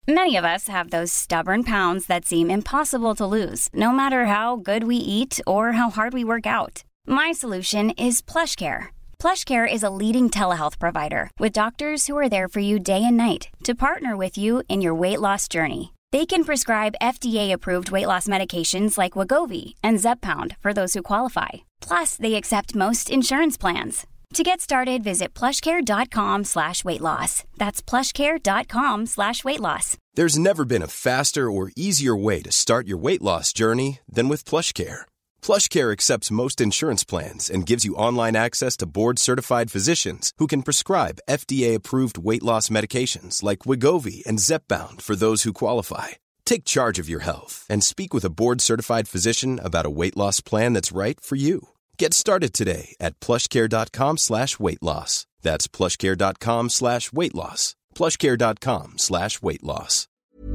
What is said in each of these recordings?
Many of us have those stubborn pounds that seem impossible to lose, no matter how good we eat or how hard we work out. My solution is PlushCare. PlushCare is a leading telehealth provider with doctors who are there for you day and night to partner with you in your weight loss journey. They can prescribe FDA-approved weight loss medications like Wegovy and Zepbound for those who qualify. Plus, they accept most insurance plans. To get started, visit plushcare.com/weightloss. That's plushcare.com/weightloss. There's never been a faster or easier way to start your weight loss journey than with PlushCare. PlushCare accepts most insurance plans and gives you online access to board-certified physicians who can prescribe FDA-approved weight loss medications like Wegovy and Zepbound for those who qualify. Take charge of your health and speak with a board-certified physician about a weight loss plan that's right for you. Get started today at plushcare.com/weightloss. That's plushcare.com/weightloss. plushcare.com/weightloss.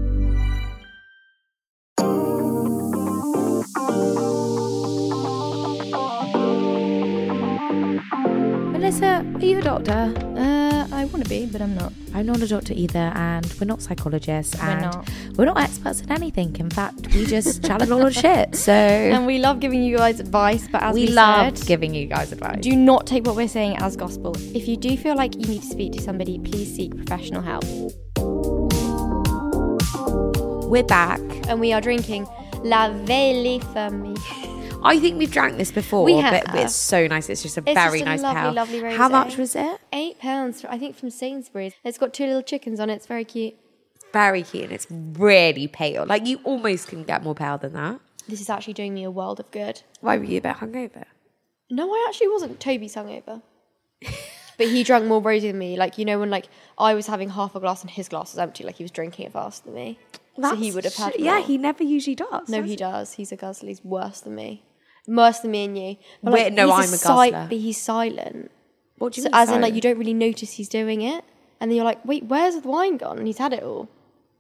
Melissa, are you a doctor? I want to be, but I'm not. I'm not a doctor either, and we're not psychologists, and We're not experts in anything. In fact, we just chat a lot of shit. So, and we love giving you guys advice, but as we love said, giving you guys advice. Do not take what we're saying as gospel. If you do feel like you need to speak to somebody, please seek professional help. We're back, and we are drinking La Vieille Famille. I think we've drank this before, but it's so nice. It's just a very nice pale. Lovely rosé. How much was it? £8, I think, from Sainsbury's. It's got 2 little chickens on it. It's very cute. Very cute, and it's really pale. Like, you almost can get more pale than that. This is actually doing me a world of good. Why were you a bit hungover? No, I actually wasn't. Toby's hungover. But he drank more rosé than me. Like, you know, when like I was having half a glass and his glass was empty, like he was drinking it faster than me. So he would have had more. Yeah, he never usually does. No, he does. He's a guzzler. He's worse than me. Worse than me and you. But, like, no, I'm a guzzler. But he's silent. What do you mean as silent? in, like, you don't really notice he's doing it. And then you're like, wait, where's the wine gone? And he's had it all.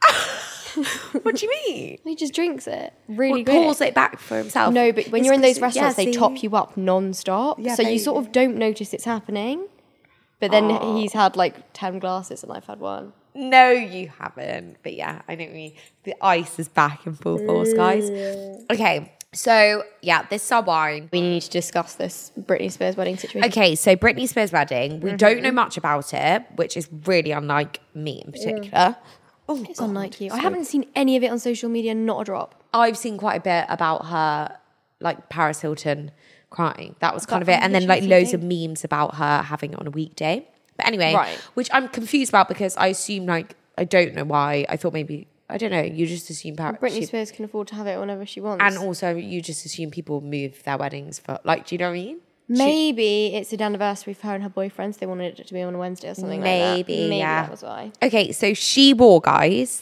What do you mean? He just drinks it really quick. Pours it back for himself. No, but when you're in those restaurants, they top you up non-stop. Yeah, so you sort of don't notice it's happening. But then he's had like 10 glasses and I've had 1. No, you haven't. But yeah, I know what you mean. The ice is back in full force, guys. Okay, so yeah, this is our wine. We need to discuss this Britney Spears wedding situation. Okay, so Britney Spears wedding. We don't know much about it, which is really unlike me in particular. Oh, it's unlike you. I haven't seen any of it on social media, not a drop. I've seen quite a bit about her, like Paris Hilton crying. That was kind of it. And then like loads of memes about her having it on a weekday. But anyway, which I'm confused about because I assume like, I don't know why. I thought maybe, I don't know, you just assume Britney Spears can afford to have it whenever she wants. And also you just assume people move their weddings for, like, do you know what I mean? Maybe it's an anniversary for her and her boyfriend, so they wanted it to be on a Wednesday or something like that. Maybe yeah. That was why. Okay, so she wore, guys,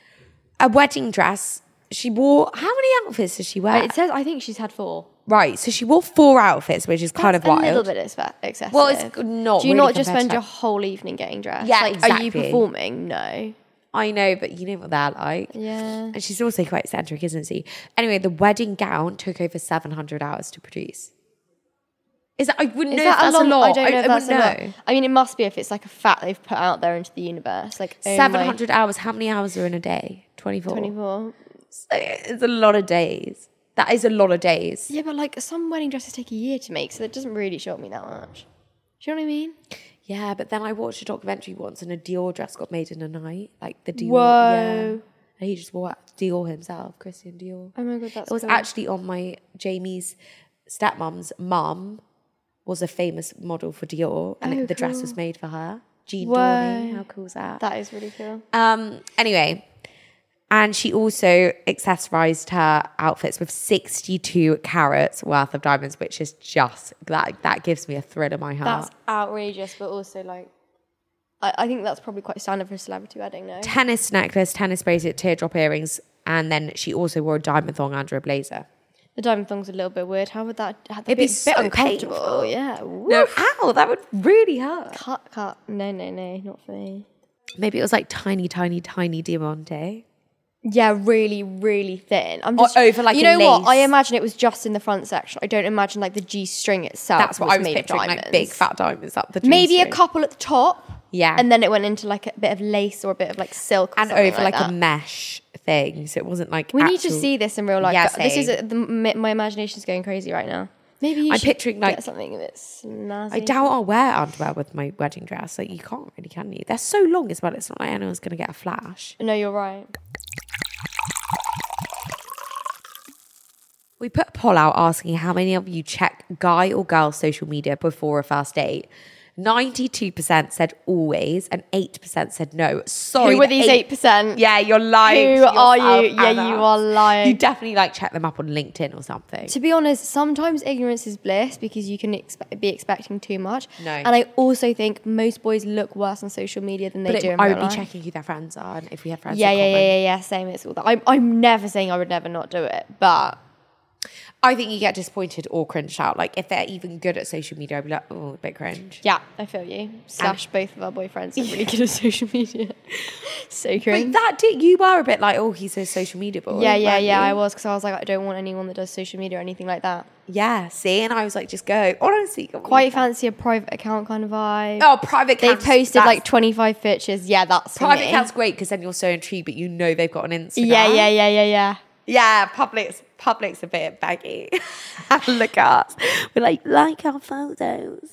a wedding dress. She wore, how many outfits does she wear? It says, I think she's had 4. Right, so she wore 4 outfits, which is kind of wild. a little bit excessive. Well, it's not. Do you really not just spend your whole evening getting dressed? Yeah, like, exactly. Are you performing? No. I know, but you know what they're like. Yeah. And she's also quite eccentric, isn't she? Anyway, the wedding gown took over 700 hours to produce. Is that, I wouldn't know if that's a lot. I don't know if that's a lot. I mean, it must be if it's like a fact they've put out there into the universe. Like 700 hours. How many hours are in a day? 24. 24. So it's a lot of days. That is a lot of days. Yeah, but like some wedding dresses take a year to make, so that doesn't really shock me that much. Do you know what I mean? Yeah, but then I watched a documentary once and a Dior dress got made in a night. Like the Dior. Whoa. Yeah. And he just wore Dior himself, Christian Dior. Oh my God, that's It was cool. actually on my Jamie's stepmom's mum was a famous model for Dior, and the dress was made for her. Jean Dorney. How cool is that? That is really cool. Anyway, and she also accessorized her outfits with 62 carats worth of diamonds, which is just, that gives me a thrill in my heart. That's outrageous, but also like, I think that's probably quite standard for a celebrity wedding, no? Tennis necklace, tennis bracelet, teardrop earrings, and then she also wore a diamond thong under a blazer. The diamond thong's a little bit weird. How would that... It'd be so uncomfortable. painful. Yeah. No, ow, that would really hurt. Cut. No, not for me. Maybe it was like tiny diamante. Yeah, really, really thin. I'm just over like you know what? I imagine it was just in the front section. I don't imagine like the G string itself. That's what I was made picturing, of diamonds. like big fat diamonds up the G Maybe string. a couple at the top. Yeah. And then it went into like a bit of lace or a bit of like silk or and something over like that. a mesh thing, so it wasn't like We need to see this in real life. Yeah, This is my imagination's going crazy right now. Maybe you I'm should picturing like get something a bit snazzy. I doubt I'll wear underwear with my wedding dress. Like you can't really, can you? They're so long as well. It's not like anyone's gonna get a flash. No, you're right. We put a poll out asking how many of you check guy or girl social media before a first date. 92% said always and 8% said no. Sorry. Who were these 8%? Yeah, you're lying. Who are you? Yeah, you are lying. You definitely like check them up on LinkedIn or something. To be honest, sometimes ignorance is bliss because you can be expecting too much. No. And I also think most boys look worse on social media than they do in I real would life. be checking who their friends are and if we have friends. Yeah. Same. It's all that. I'm never saying I would never not do it, but I think you get disappointed or cringed out. Like if they're even good at social media, I'd be like, oh, a bit cringe. yeah, I feel you. Slash, both of our boyfriends are really good at social media. So cringe. But you were a bit like, oh, he's a social media boy. Yeah. I was because I was like, I don't want anyone that does social media or anything like that. Yeah, see, and I was like, just go. Honestly, Quite fancy a private account kind of vibe. Oh, private They've accounts. posted like 25 pictures. Yeah, that's private me. account's great because then you're so intrigued, but you know they've got an Instagram. Yeah. Yeah, public's a bit baggy. Have a look at us. We're like our photos.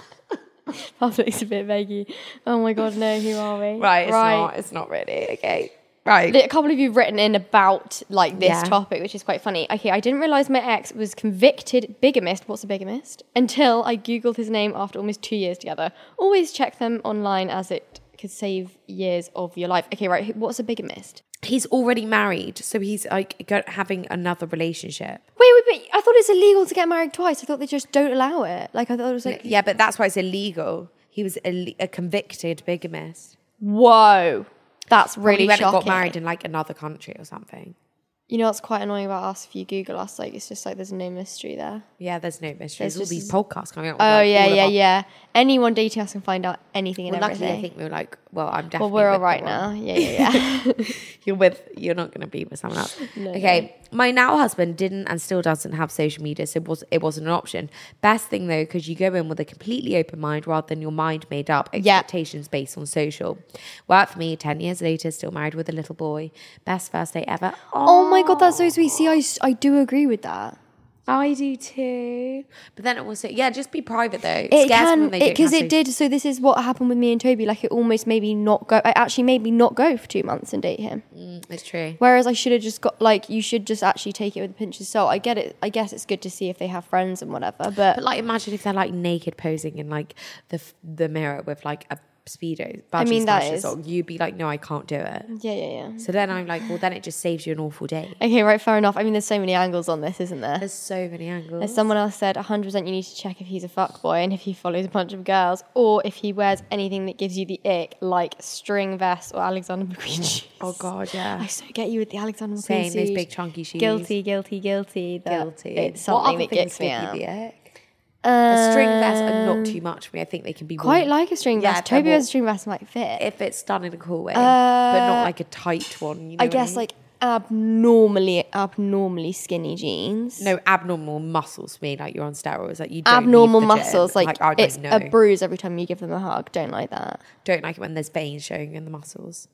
Public's a bit vaguey. Oh my god, no, who are we? Right, it's not really. Okay. Right. A couple of you have written in about like this Yeah. topic, which is quite funny. Okay, I didn't realise my ex was convicted bigamist. What's a bigamist? Until I googled his name after almost 2 years together. Always check them online as it could save years of your life. Okay, right. What's a bigamist? He's already married, so he's like having another relationship. Wait. I thought it's illegal to get married twice. I thought they just don't allow it. Like I thought it was like Yeah, but that's why it's illegal. He was a convicted bigamist. whoa, that's really He went and shocking. got married in like another country or something. You know what's quite annoying about us? If you Google us, like it's just like there's no mystery there. Yeah, there's no mystery. There's all just- these podcasts coming out. With, Oh like, all of yeah. our- Anyone dating us can find out anything and Well, luckily, everything. I think we were like, well, I'm Well, definitely. we're all with right the now. one. Yeah. You're not going to be with someone else. Okay. My now husband didn't and still doesn't have social media, so it wasn't an option. Best thing though, because you go in with a completely open mind rather than your mind made up expectations based on social. Worked for me. 10 years later, still married with a little boy. Best first date ever. Oh my god, that's so sweet. See, I do agree with that. I do too. But then also, just be private though. It scares me can when they don't because have it did. So this is what happened with me and Toby. Like it almost made me not go. It actually made me not go for 2 months and date him. It's true. Whereas I should have just got like you should just actually take it with a pinch of salt. I get it. I guess it's good to see if they have friends and whatever. But But like, imagine if they're like naked posing in like the mirror with like a Speedo. I mean, that smashes is- on. You'd be like, no, I can't do it. yeah. So then I'm like, well, then it just saves you an awful day. Okay, right, fair enough. I mean, there's so many angles on this, isn't there? There's so many angles. As someone else said, 100% you need to check if he's a fuckboy and if he follows a bunch of girls or if he wears anything that gives you the ick, like string vest or Alexander McQueen shoes. Oh God, yeah. I so get you with the Alexander McQueen Saying those suit. big chunky shoes. Guilty. It's something that gets me out. A string vest are not too much for me. I think they can be Quite worn like a string Yeah, vest. they're Toby more- has a string vest might fit. if it's done in a cool way, but not like a tight one. You know I what guess mean? like abnormally skinny jeans. No, abnormal muscles for me, like you're on steroids. Like you don't Abnormal leave the muscles, gym. like I don't it's know. a bruise every time you give them a hug. Don't like that. Don't like it when there's veins showing in the muscles.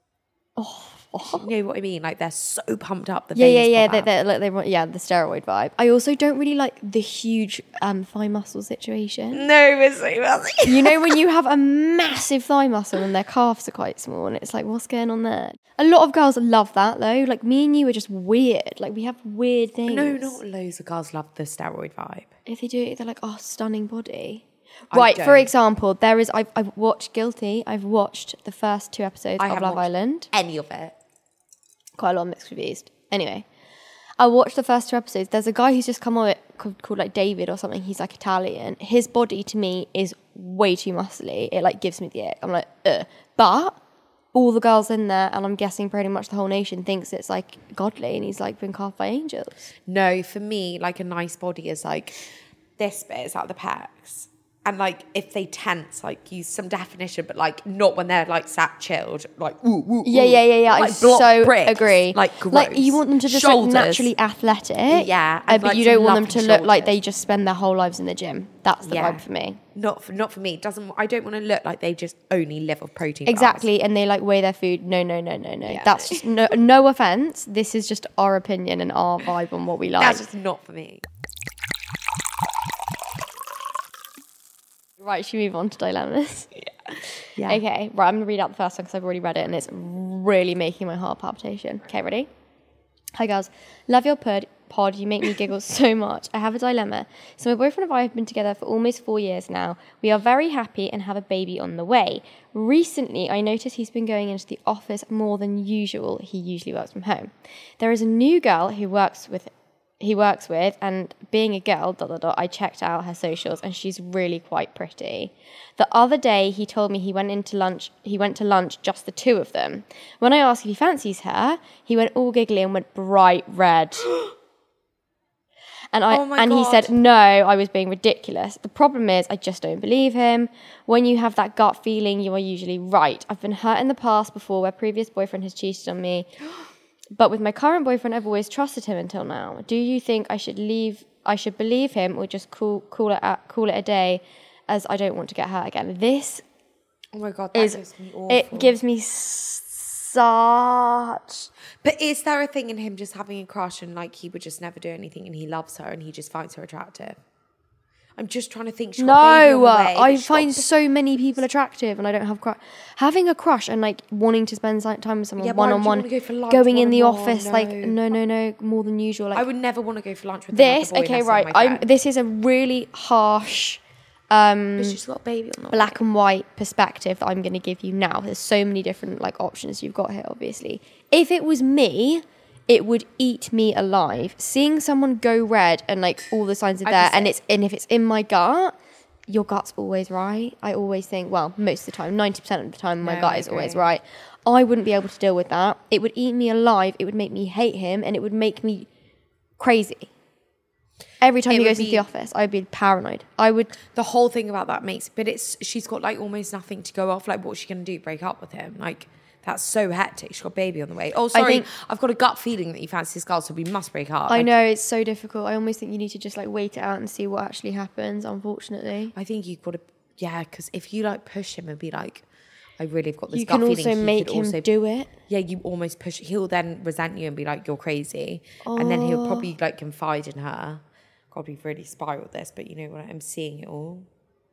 You know what I mean? Like they're so pumped up. The veins pop out. They want the steroid vibe. I also don't really like the huge thigh muscle situation. No, it's so messy. You know when you have a massive thigh muscle and their calves are quite small, and it's like, what's going on there? A lot of girls love that though. Like me and you are just weird. Like we have weird things. No, not loads of girls love the steroid vibe. If they do it, they're like, oh, stunning body. I Right, for don't. example, I've watched Guilty. I've watched the first 2 episodes I of haven't Love watched Island. Any of it. Quite a lot of mixed reviews. Anyway, I watched the first 2 episodes. There's a guy who's just come on it called like David or something. He's like Italian. His body to me is way too muscly. It like gives me the ick. I'm like, ugh. But all the girls in there, and I'm guessing pretty much the whole nation thinks it's like godly, and he's like been carved by angels. No, for me, like a nice body is like this bit is like the pecs. And like, if they tense, like use some definition, but like not when they're like sat chilled, like ooh, ooh, Yeah. like, I so bricks, agree. Like, gross. Like you want them to just look naturally athletic. Yeah, but like you don't want them to look like shoulders. they just spend their whole lives in the gym. That's the vibe for me. Not for me. I don't want to look like they just only live off protein. Exactly, bars. and they like weigh their food. No. Yeah. That's just no offense. This is just our opinion and our vibe on what we like. That's just not for me. Right, should we move on to dilemmas? Yeah. Okay, right, I'm going to read out the first one because I've already read it and it's really making my heart palpitation. Okay, ready? Hi, girls. Love your pod. You make me giggle so much. I have a dilemma. So my boyfriend and I have been together for almost 4 years now. We are very happy and have a baby on the way. Recently, I noticed he's been going into the office more than usual. He usually works from home. There is a new girl he works with, and being a girl, I checked out her socials and she's really quite pretty. The other day he told me he went to lunch just the two of them. When I asked if he fancies her, he went all giggly and went bright red. And he said, no, I was being ridiculous. The problem is I just don't believe him. When you have that gut feeling, you are usually right. I've been hurt in the past before where previous boyfriend has cheated on me. But with my current boyfriend, I've always trusted him until now. Do you think I should believe him or just call it a day, as I don't want to get hurt again? This, oh my God, that gives me awful. It gives me such. But is there a thing in him just having a crush and like he would just never do anything and he loves her and he just finds her attractive? I'm just trying to think. No, I find so many people attractive, and I don't have having a crush and like wanting to spend time with someone one-on-one, going in the office, no. Like no, more than usual. Like, I would never want to go for lunch with this. Okay, right. This is a really harsh, but she's got a baby on the black and white perspective that I'm going to give you now. There's so many different like options you've got here. Obviously, if it was me, it would eat me alive. Seeing someone go red and like all the signs are there, and if it's in my gut, your gut's always right. I always think, well, most of the time, 90% of the time, my gut is always right. I wouldn't be able to deal with that. It would eat me alive. It would make me hate him, and it would make me crazy. Every time he goes into the office, I would be paranoid. The whole thing about that she's got like almost nothing to go off. Like, what's she going to do? Break up with him? Like, that's so hectic. She's got a baby on the way. Oh, sorry. I've got a gut feeling that you fancy this girl, so we must break up. I know, it's so difficult. I almost think you need to just like wait it out and see what actually happens, unfortunately. I think you've got to, because if you like push him and be like, I really have got this gut feeling. You can also make him do it. Yeah, you almost push. He'll then resent you and be like, you're crazy. And then he'll probably like confide in her. God, we've really spiraled this, but you know what? I'm seeing it all.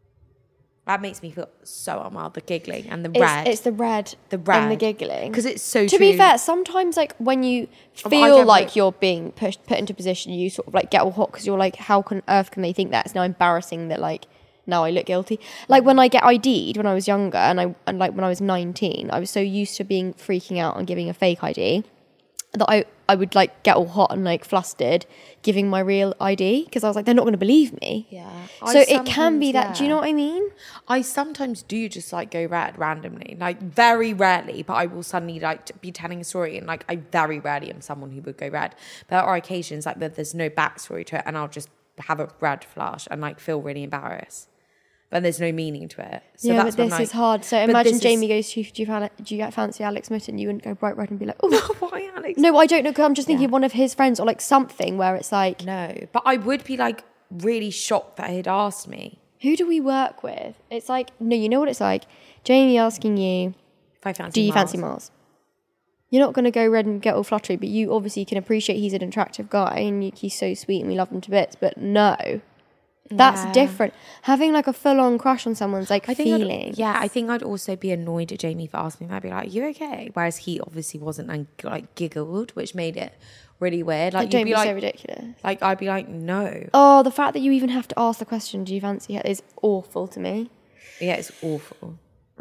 That makes me feel so unwell, the giggling and the red. It's the red and the giggling. Because it's so true. To be fair, sometimes like when you feel like you're being put into a position, you sort of like get all hot because you're like, how on earth can they think that? It's now embarrassing that like, now I look guilty. Like when I get ID'd when I was younger and like when I was 19, I was so used to freaking out and giving a fake ID that I would like get all hot and like flustered giving my real ID because I was like, they're not going to believe me. Yeah. So it can be that. Do you know what I mean? I sometimes do just like go red randomly, like very rarely, but I will suddenly like be telling a story and like I very rarely am someone who would go red. But there are occasions like that there's no backstory to it and I'll just have a red flash and like feel really embarrassed. But there's no meaning to it. So yeah, that's but this is hard. So imagine Jamie goes to you, do you fancy Alex Mitten? You wouldn't go bright red and be like, oh. Why Alex? No, I don't know, because I'm just thinking of one of his friends or like something where it's like. No, but I would be like really shocked that he'd asked me. Who do we work with? It's like, no, you know what it's like? Jamie asking you, do you fancy Mars? You're not going to go red and get all fluttery, but you obviously can appreciate he's an attractive guy and he's so sweet and we love him to bits, but no. That's different. Having like a full-on crush on someone's like feeling. I think I'd also be annoyed at Jamie for asking me. I'd be like, "You okay?" Whereas he obviously wasn't and like giggled, which made it really weird. Like, don't be so ridiculous. Like I'd be like, "No." Oh, the fact that you even have to ask the question, "Do you fancy her?" is awful to me. Yeah, it's awful. What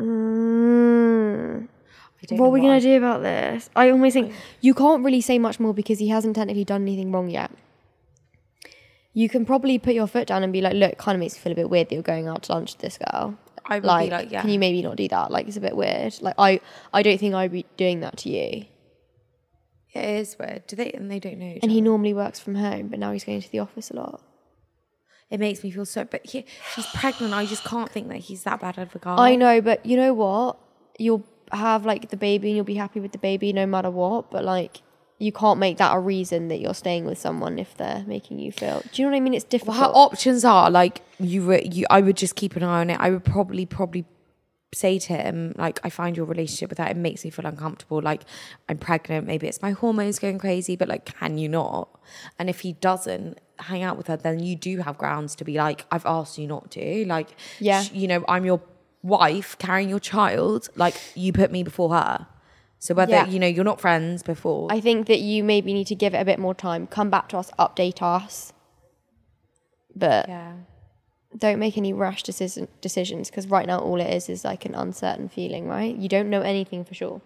are we gonna do about this? I almost think you can't really say much more because he hasn't technically done anything wrong yet. You can probably put your foot down and be like, look, it kind of makes me feel a bit weird that you're going out to lunch with this girl. I would be like, yeah. Can you maybe not do that? Like, it's a bit weird. Like, I don't think I'd be doing that to you. Yeah, it is weird. And they don't know each other. He normally works from home, but now he's going to the office a lot. It makes me feel so, but she's pregnant. I just can't think that he's that bad of a guy. I know, but you know what? You'll have like the baby and you'll be happy with the baby no matter what, but like you can't make that a reason that you're staying with someone if they're making you feel. Do you know what I mean? It's difficult. Well, her options are like I would just keep an eye on it. I would probably say to him, like, I find your relationship with her, it makes me feel uncomfortable. Like, I'm pregnant, maybe it's my hormones going crazy, but like, can you not? And if he doesn't hang out with her, then you do have grounds to be like, I've asked you not to. Like, yeah, you know, I'm your wife carrying your child. Like, you put me before her. So whether, you know, you're not friends before. I think that you maybe need to give it a bit more time. Come back to us, update us. But don't make any rash decisions, because right now all it is like an uncertain feeling, right? You don't know anything for sure.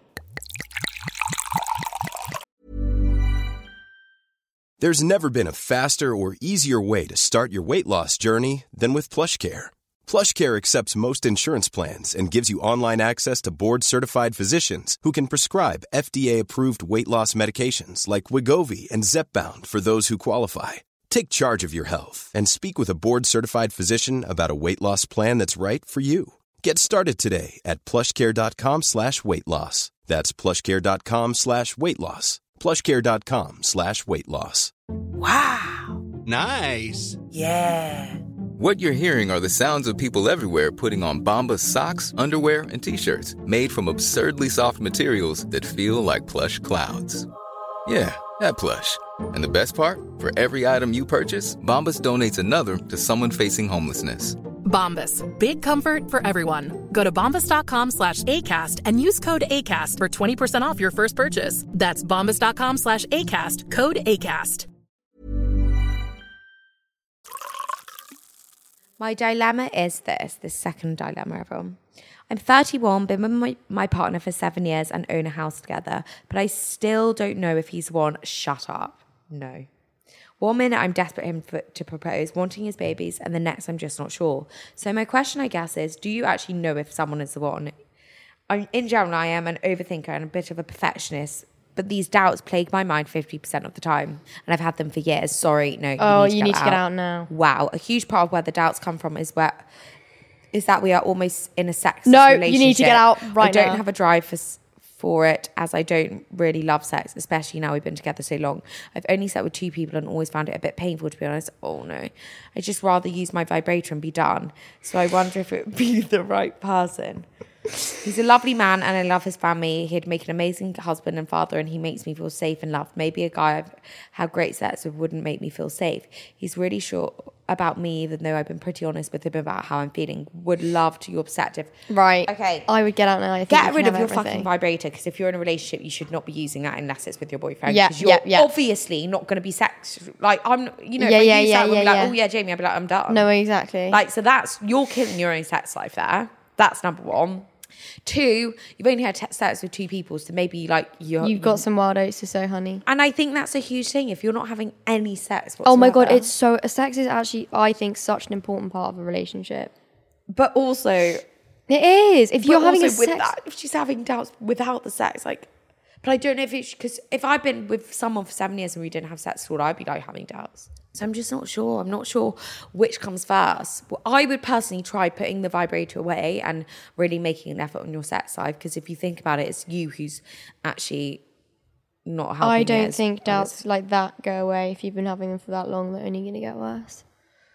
There's never been a faster or easier way to start your weight loss journey than with PlushCare. PlushCare accepts most insurance plans and gives you online access to board-certified physicians who can prescribe FDA-approved weight loss medications like Wegovy and Zepbound for those who qualify. Take charge of your health and speak with a board-certified physician about a weight loss plan that's right for you. Get started today at plushcare.com/weight-loss. That's plushcare.com/weight-loss. plushcare.com/weight-loss. Wow. Nice. Yeah. What you're hearing are the sounds of people everywhere putting on Bombas socks, underwear, and T-shirts made from absurdly soft materials that feel like plush clouds. Yeah, that plush. And the best part? For every item you purchase, Bombas donates another to someone facing homelessness. Bombas. Big comfort for everyone. Go to bombas.com/ACAST and use code ACAST for 20% off your first purchase. That's bombas.com/ACAST. Code ACAST. My dilemma is this second dilemma, everyone. I'm 31, been with my partner for 7 years and own a house together, but I still don't know if he's one. Shut up. No. One minute I'm desperate him to propose, wanting his babies, and the next I'm just not sure. So my question, I guess, is, do you actually know if someone is the one? In general, I am an overthinker and a bit of a perfectionist, but these doubts plague my mind 50% of the time, and I've had them for years. Sorry, no. You need to get out now. Wow. A huge part of where the doubts come from is that we are almost in a sexist relationship. You need to get out right now. I don't have a drive for it, as I don't really love sex, especially now we've been together so long. I've only slept with 2 people and always found it a bit painful, to be honest. Oh no. I'd just rather use my vibrator and be done. So I wonder if it would be the right person. He's a lovely man and I love his family. He'd make an amazing husband and father, and he makes me feel safe and loved. Maybe a guy I've had great sex with wouldn't make me feel safe. He's really sure about me, even though I've been pretty honest with him about how I'm feeling. Would love to your perspective. Right. Okay. I would get out now. Get rid of your fucking vibrator, because if you're in a relationship, you should not be using that unless it's with your boyfriend. Yeah, because you're obviously not going to be sex. Like, I'm, you know, if I use that, I'll be like, oh yeah, Jamie, I'll be like, I'm done. No, exactly. Like, so you're killing your own sex life there. That's number 1. 2, you've only had sex with 2 people, so maybe like you've got some wild oats to sow, honey. And I think that's a huge thing if you're not having any sex whatsoever. Oh my god, sex is actually, I think, such an important part of a relationship. But also, it is. If you're having if she's having doubts without the sex, like, but I don't know if it's because if I've been with someone for 7 years and we didn't have sex at all, I'd be like having doubts. So I'm just not sure. I'm not sure which comes first. Well, I would personally try putting the vibrator away and really making an effort on your sex life, because if you think about it, it's you who's actually not helping. I don't think doubts like that go away. If you've been having them for that long, they're only going to get worse.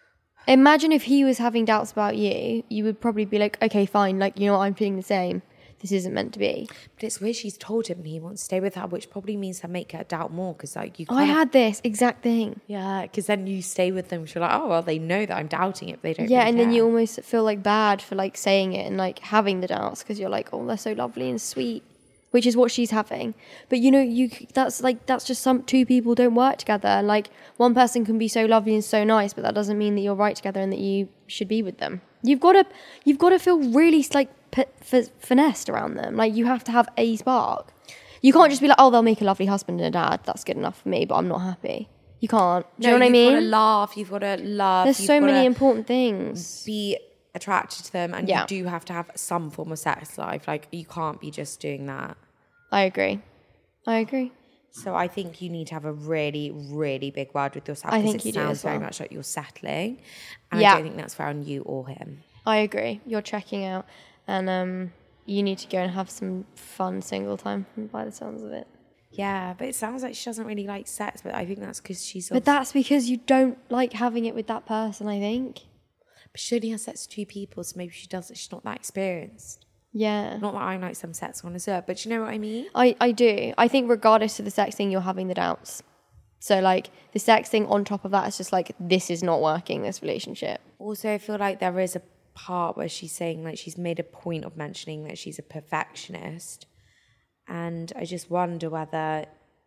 Imagine if he was having doubts about you, you would probably be like, okay, fine, like, you know what, I'm feeling the same. This isn't meant to be. But it's weird, she's told him he wants to stay with her, which probably means to make her doubt more, because like I had this exact thing. Yeah, because then you stay with them, you're like, oh well, they know that I'm doubting it, but they don't. Yeah, really and care. then you almost feel like bad for like saying it and like having the doubts, because you're like, oh, they're so lovely and sweet, which is what she's having. But you know, that's just 2 people don't work together, and like one person can be so lovely and so nice, but that doesn't mean that you're right together and that you should be with them. You've got to feel really like finessed around them. Like, you have to have a spark. You can't just be like, oh, they'll make a lovely husband and a dad, that's good enough for me, but I'm not happy. You can't. Do you know what I mean? You've got to laugh, you've got to love. There's so many important things. Be attracted to them, and you do have to have some form of sex life. Like, you can't be just doing that. I agree. So I think you need to have a really, really big word with yourself. I think it you do sounds as well. very much like you're settling. And I don't think that's fair on you or him. I agree. You're checking out, and you need to go and have some fun single time by the sounds of it. Yeah, but it sounds like she doesn't really like sex, but I think that's because she's... But that's because you don't like having it with that person, I think. But she only has sex with 2 people, so maybe she's not that experienced. Yeah. Not that I'm like some sex connoisseur, but you know what I mean? I do. I think regardless of the sex thing, you're having the doubts. So, like, the sex thing on top of that is just like, this is not working, this relationship. Also, I feel like there is a part where she's saying, like, she's made a point of mentioning that she's a perfectionist. And I just wonder whether...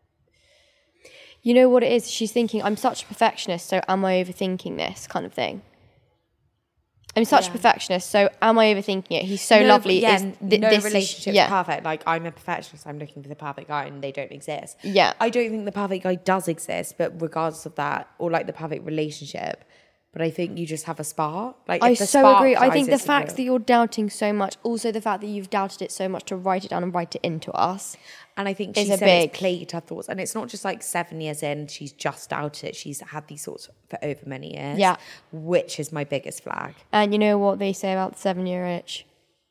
You know what it is? She's thinking, I'm such a perfectionist, so am I overthinking this kind of thing? I'm such a perfectionist, so am I overthinking it? He's so lovely. No relationship's perfect. Like, I'm a perfectionist, I'm looking for the perfect guy, and they don't exist. Yeah. I don't think the perfect guy does exist, but regardless of that, or like the perfect relationship, but I think you just have a spark. Like, I so agree. I think the fact that you're doubting so much, also the fact that you've doubted it so much to write it down and write it into us. And I think she said it's plagued her thoughts. And it's not just like 7 years in, she's just doubted it. She's had these thoughts for over many years. Yeah. Which is my biggest flag. And you know what they say about the 7-year itch?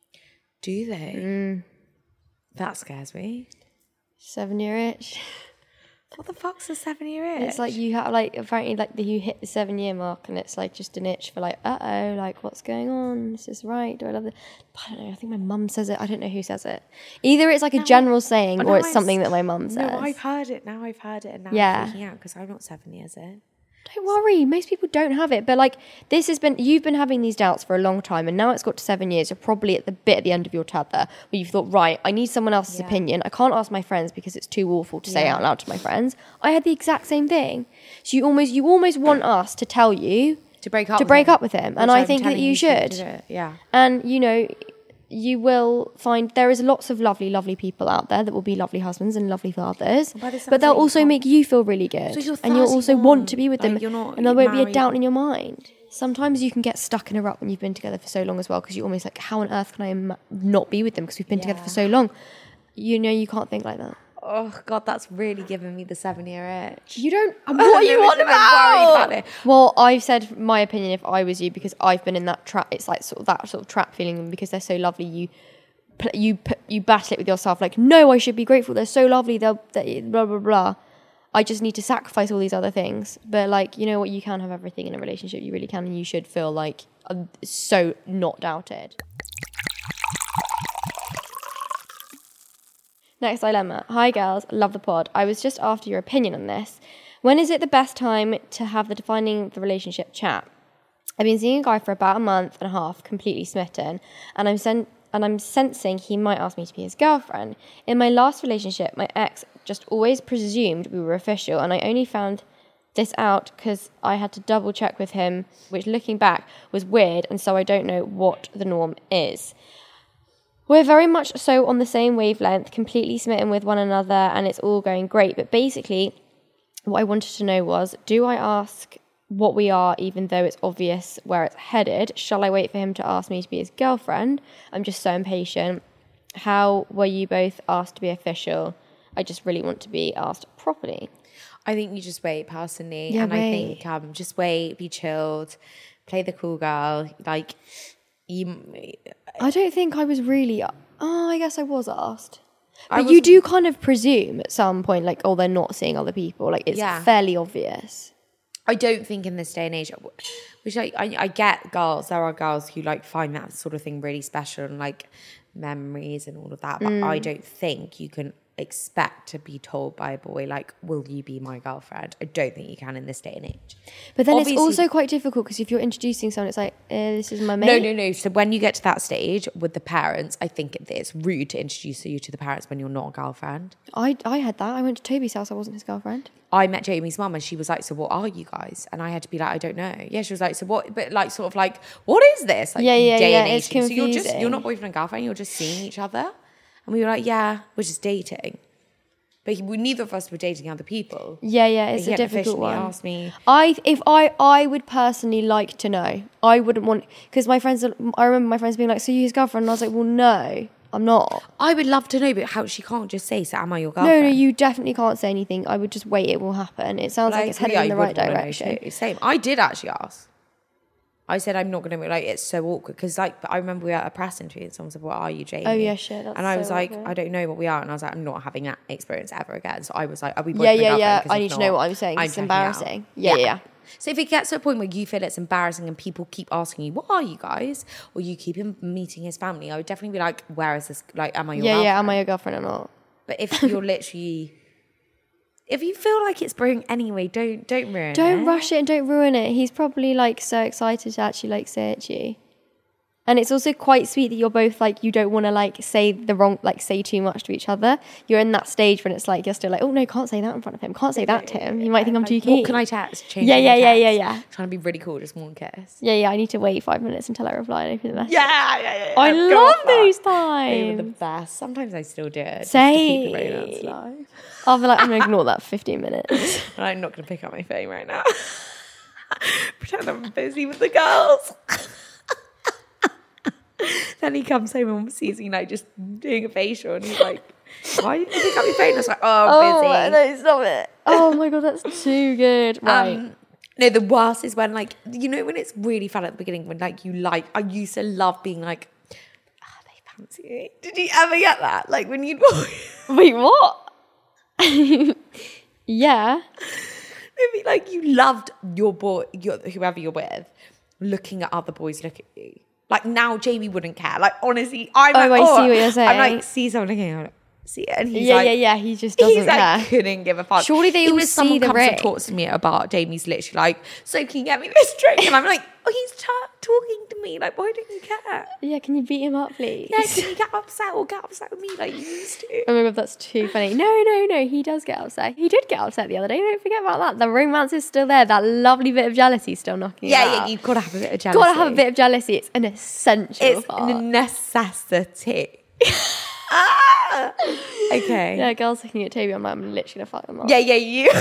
Do they? That scares me. 7-year itch? What the fuck's a 7-year itch? It's like you have, like, apparently, like, you hit the 7-year mark and it's like just an itch for, like, like, what's going on? Is this right? Do I love it? I don't know. I think my mum says it. I don't know who says it. Either it's like a general saying or it's something that my mum says. No, I've heard it. Now I've heard it. And now I'm freaking out because I'm not 7 years in. Don't worry, most people don't have it. But like, you've been having these doubts for a long time, and now it's got to 7 years. You're probably at the end of your tether, where you've thought, right, I need someone else's opinion. I can't ask my friends because it's too awful to say out loud to my friends. I had the exact same thing. So you almost want us to tell you to break up with him, and I think that you should. Yeah. And you know, you will find there is lots of lovely, lovely people out there that will be lovely husbands and lovely fathers, but they'll also make you feel really good, and you'll also want to be with them, and there won't be a doubt in your mind. Sometimes you can get stuck in a rut when you've been together for so long as well, because you're almost like, how on earth can I not be with them because we've been together for so long? You know, you can't think like that. Oh God, that's really giving me the 7-year itch. You don't. What are you on about? Well, I've said my opinion if I was you, because I've been in that trap. It's like that sort of trap feeling, because they're so lovely. You battle it with yourself. Like, no, I should be grateful. They're so lovely. They'll blah blah blah. I just need to sacrifice all these other things. But like, you know what? You can have everything in a relationship. You really can, and you should feel like so not doubted. Next dilemma. Hi girls, love the pod. I was just after your opinion on this. When is it the best time to have the defining the relationship chat? I've been seeing a guy for about a month and a half, completely smitten, and I'm sensing he might ask me to be his girlfriend. In my last relationship, my ex just always presumed we were official, and I only found this out because I had to double check with him, which looking back was weird, and so I don't know what the norm is. We're very much so on the same wavelength, completely smitten with one another, and it's all going great. But basically, what I wanted to know was, do I ask what we are, even though it's obvious where it's headed? Shall I wait for him to ask me to be his girlfriend? I'm just so impatient. How were you both asked to be official? I just really want to be asked properly. I think you just wait, personally. Yeah, and wait. I think just wait, be chilled, play the cool girl. Like, I don't think I was really... I guess I was asked. But you do kind of presume at some point, like, oh, they're not seeing other people. Like, it's fairly obvious. I don't think in this day and age, which I get girls, there are girls who, like, find that sort of thing really special and, like, memories and all of that. But I don't think you can expect to be told by a boy, like, will you be my girlfriend? I don't think you can in this day and age. But then obviously, it's also quite difficult, because if you're introducing someone, it's like, this is my mate. No. So when you get to that stage with the parents, I think it's rude to introduce you to the parents when you're not a girlfriend. I had that. I went to Toby's house. I wasn't his girlfriend. I met Jamie's mum and she was like, so what are you guys? And I had to be like, I don't know. Yeah, she was like, so what? But like, sort of like, what is this? Like, day and age. It's confusing. So you're not boyfriend and girlfriend, you're just seeing each other. And we were like, yeah, we're just dating. But neither of us were dating other people. Yeah, it's a difficult one. Asked me. I would personally like to know. I wouldn't want, because I remember my friends being like, so you his girlfriend? And I was like, well, no. I'm not. I would love to know, but how she can't just say, so am I your girlfriend? No, you definitely can't say anything. I would just wait. It will happen. It sounds like it's heading in the right direction. Same. I did actually ask. I said, I'm not going to, like, it's so awkward. Because, like, I remember we were at a press interview and someone said, what are you, Jamie? Oh, yeah, shit. That's and I was like, awkward. I don't know what we are. And I was like, I'm not having that experience ever again. So I was like, are we boyfriend Yeah. and girlfriend? I need to know what I'm saying. It's embarrassing. Yeah. So if it gets to a point where you feel it's embarrassing and people keep asking you, what are you guys? Or you keep him meeting his family, I would definitely be like, where is this? Like, am I your girlfriend? Yeah, am I your girlfriend or not? But if you're literally... If you feel like it's brewing anyway, don't ruin it. Don't rush it and don't ruin it. He's probably like so excited to actually like say it to you. And it's also quite sweet that you're both like, you don't want to like say say too much to each other. You're in that stage when it's like, you're still like, oh no, can't say that in front of him. Can't say that to him. You might think I'm too keen. What can I text? Yeah. Trying to be really cool, just one kiss. Yeah. I need to wait 5 minutes until I reply and open the message. Yeah. I love those They were the times. best. Sometimes I still do it. Same. Just to keep the romance alive. I'll be like, I'm going to ignore that 15 minutes. And I'm not going to pick up my phone right now. Pretend I'm busy with the girls. Then he comes home and sees me like just doing a facial and he's like, why didn't you pick up your phone? I was like, oh, I'm busy. No, stop it. Oh my God, that's too good. Right. No, the worst is when like, you know, when it's really fun at the beginning, when like I used to love being like, they fancy me. Did you ever get that? Like when you'd Wait, what? Yeah. maybe like you loved your boy, whoever you're with, looking at other boys look at you. Like now Jamie wouldn't care. Like honestly, I see what you're saying. I'm like, see someone looking at see it, and he's yeah. He just doesn't care. Like, couldn't give a fuck. Surely they all see someone the comes ring. and talks to me about Jamie's literally like, so can you get me this drink? And I'm like, oh, he's talking to me. Like, why don't you care? Yeah, can you beat him up, please? Yeah, can you get upset with me like you used to? Oh my God, that's too funny. No, he does get upset. He did get upset the other day. Don't forget about that. The romance is still there. That lovely bit of jealousy still knocking Yeah, out. you've got to have a bit of jealousy. Got to have a bit of jealousy. It's an essential It's part. a necessity. Okay. Yeah, girls looking at Toby, I'm like, I'm literally gonna fuck them up. Yeah, you.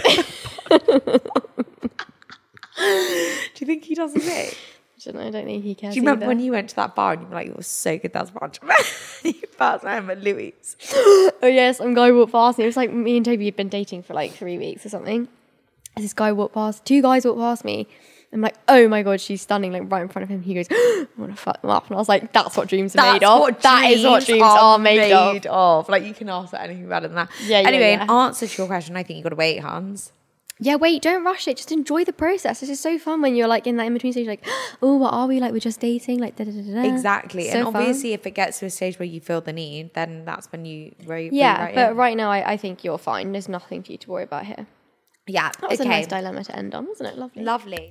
Do you think he does the same? I don't think he cares. Do you remember either. when you went to that bar and you were like, it was so good, that was brunch? You passed him at Louis. Oh yeah, some guy walked past me. It was like me and Toby had been dating for like 3 weeks or something. And this guy walked past, 2 guys walked past me. I'm like, oh my God, she's standing like right in front of him. He goes, I want to fuck them up. And I was like, that's what dreams are made of. That is what dreams are made of. Like you can ask for anything better than that. Yeah, anyway, yeah. in answer to your question, I think you got to wait, Hans. Yeah, wait, don't rush it. Just enjoy the process. It's just so fun when you're like in that in-between stage, like, oh, what are we? Like, we're just dating, like, da-da-da-da. Exactly. So and fun. obviously, if it gets to a stage where you feel the need, then that's when you Yeah, but right now, I think you're fine. There's nothing for you to worry about here. Yeah, That was a nice dilemma to end on, wasn't it? Lovely. Lovely.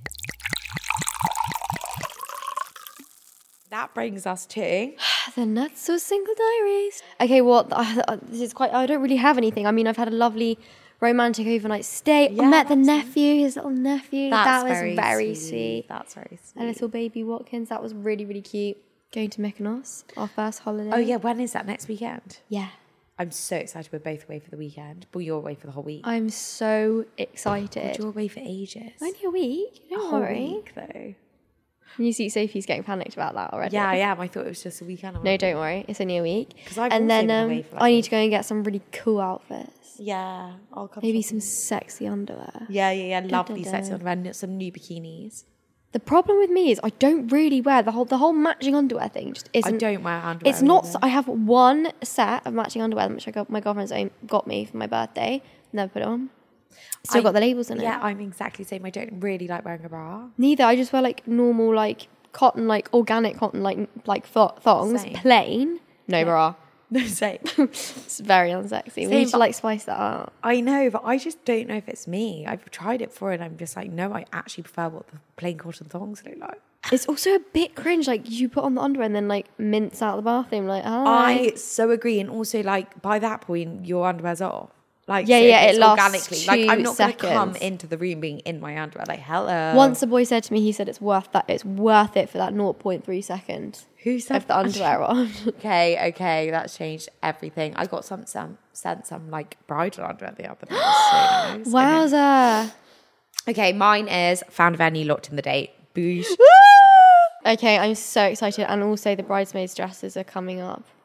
That brings us to... The Not So Single Diaries. Okay, well, this is quite... I don't really have anything. I mean, I've had a lovely romantic overnight stay. Yeah, I met the nephew, his little nephew. That's that was very sweet. That's very sweet. A little baby Watkins. That was really, really cute. Going to Mykonos, our first holiday. Oh, yeah. When is that? Next weekend? Yeah. I'm so excited. We're both away for the weekend. But you're away for the whole week. I'm so excited. You're away for ages. Only a week. A Don't whole worry. week, though. You see Sophie's getting panicked about that already. Yeah, I am. I thought it was just a weekend. No, don't worry. It's only a week. 'Cause I've and also then been away for, like, I need to go and get some really cool outfits. Yeah. I'll come Maybe shopping. some sexy underwear. Yeah. Lovely Da-da-da. sexy underwear. Some new bikinis. The problem with me is I don't really wear the whole matching underwear thing. Just isn't. I don't wear underwear. It's not. either. I have one set of matching underwear which my girlfriend's got me for my birthday. Never put it on. Still got the labels in it. Yeah, I'm exactly the same. I don't really like wearing a bra. Neither. I just wear like normal like cotton, like organic cotton, like thongs, Same. plain. No bra. No, same. It's very unsexy. We Same, need to but- like spice that up. I know, but I just don't know if it's me. I've tried it before and I'm just like, no, I actually prefer what the plain cotton thongs look like. It's also a bit cringe. Like you put on the underwear and then like mince out the bathroom. Like I so agree. And also, like, by that point, your underwear's off. Like, Yeah, so yeah, it's it lasts organically. Like, I'm 2 not going to come seconds. into the room being in my underwear. Like, hello. Once a boy said to me, he said it's worth that. It's worth it for that 0.3 seconds. Who said of the that? underwear on? Okay, that's changed everything. I got sent some like bridal underwear the other day. It was so nice. Wowza. Okay, mine is found a venue, locked in the date. Boosh. Okay, I'm so excited. And also the bridesmaids' dresses are coming up.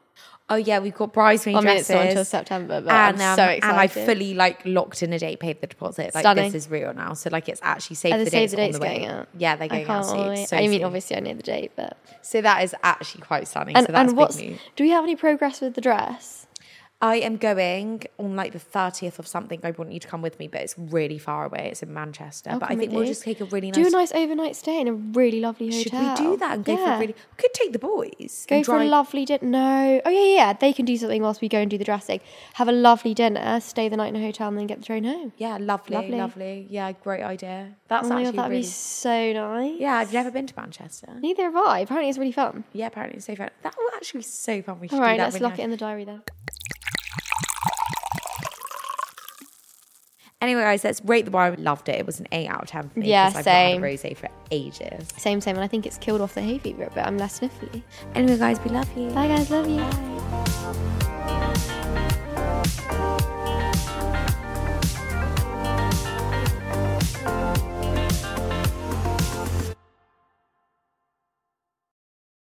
Oh yeah, we've got bridesmaid dresses. It's not until September, but I'm so excited. And I fully like locked in a date, paid the deposit. Like Stunning. This is real now. So like it's actually saved the the dates dates on the way. going out? Yeah, they're going out soon. So I mean, soon. obviously I know the date, but so that is actually quite stunning. So that's big news. Do we have any progress with the dress? I am going on like the 30th of something. I want you to come with me, but it's really far away. It's in Manchester. But I think we'll just take a really nice... Do a nice overnight stay in a really lovely hotel. Should we do that and go for a really... We could take the boys. Go for a lovely dinner. No. Oh, yeah. They can do something whilst we go and do the dressing. Have a lovely dinner, stay the night in a hotel, and then get the train home. Yeah, lovely. Yeah, great idea. That's actually that'd be so nice. Yeah, I've never been to Manchester. Neither have I. Apparently it's really fun. Yeah, apparently it's so fun. That will actually be so fun. We should do that. All right, do that. let's lock it in the diary then. Anyway, guys, let's rate the bar. I loved it. It was an 8 out of 10 for me. Yeah, I've same. not had a rosé for ages. Same. And I think it's killed off the hay fever a bit. I'm less sniffly. Anyway, guys, we love you. Bye, guys. Love you. Bye.